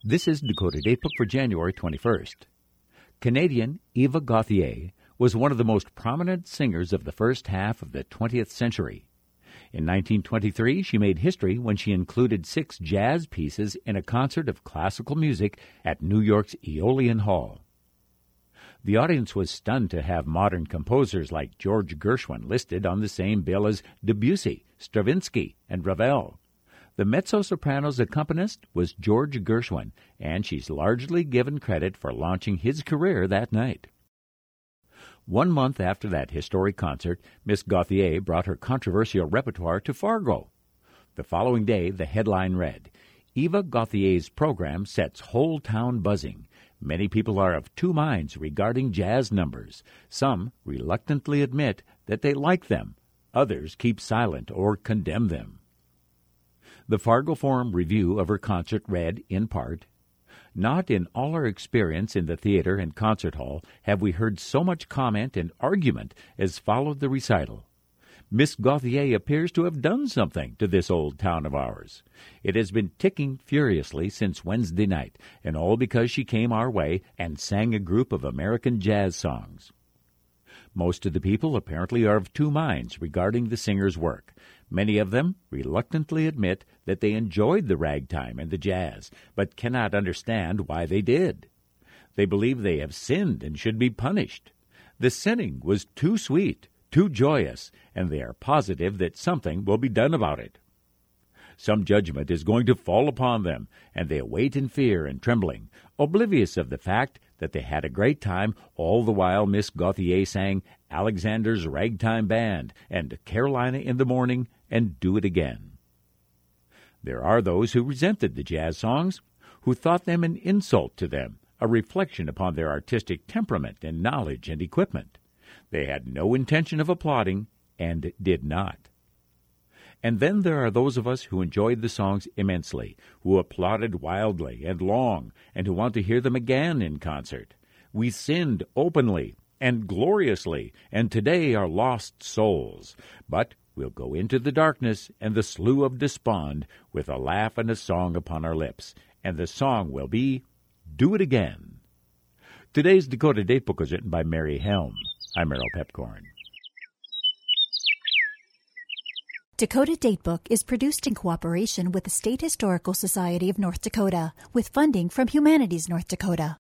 This is Dakota Datebook for January 21st. Canadian Eva Gauthier was one of the most prominent singers of the first half of the 20th century. In 1923, she made history when she included 6 jazz pieces in a concert of classical music at New York's Aeolian Hall. The audience was stunned to have modern composers like George Gershwin listed on the same bill as Debussy, Stravinsky, and Ravel. The mezzo-soprano's accompanist was George Gershwin, and she's largely given credit for launching his career that night. 1 month after that historic concert, Miss Gauthier brought her controversial repertoire to Fargo. The following day, the headline read, "Eva Gauthier's program sets whole town buzzing. Many people are of two minds regarding jazz numbers. Some reluctantly admit that they like them. Others keep silent or condemn them." The Fargo Forum review of her concert read, in part, "Not in all our experience in the theater and concert hall have we heard so much comment and argument as followed the recital. Miss Gauthier appears to have done something to this old town of ours. It has been ticking furiously since Wednesday night, and all because she came our way and sang a group of American jazz songs." Most of the people apparently are of two minds regarding the singer's work. Many of them reluctantly admit that they enjoyed the ragtime and the jazz, but cannot understand why they did. They believe they have sinned and should be punished. The sinning was too sweet, too joyous, and they are positive that something will be done about it. Some judgment is going to fall upon them, and they await in fear and trembling, oblivious of the fact that they had a great time all the while Miss Gauthier sang Alexander's Ragtime Band and Carolina in the Morning and Do It Again. There are those who resented the jazz songs, who thought them an insult to them, a reflection upon their artistic temperament and knowledge and equipment. They had no intention of applauding, and did not. And then there are those of us who enjoyed the songs immensely, who applauded wildly and long, and who want to hear them again in concert. We sinned openly and gloriously, and today are lost souls. But we'll go into the darkness and the slough of despond with a laugh and a song upon our lips, and the song will be, Do It Again. Today's Dakota Datebook was written by Mary Helm. I'm Merrill Pepcorn. Dakota Datebook is produced in cooperation with the State Historical Society of North Dakota, with funding from Humanities North Dakota.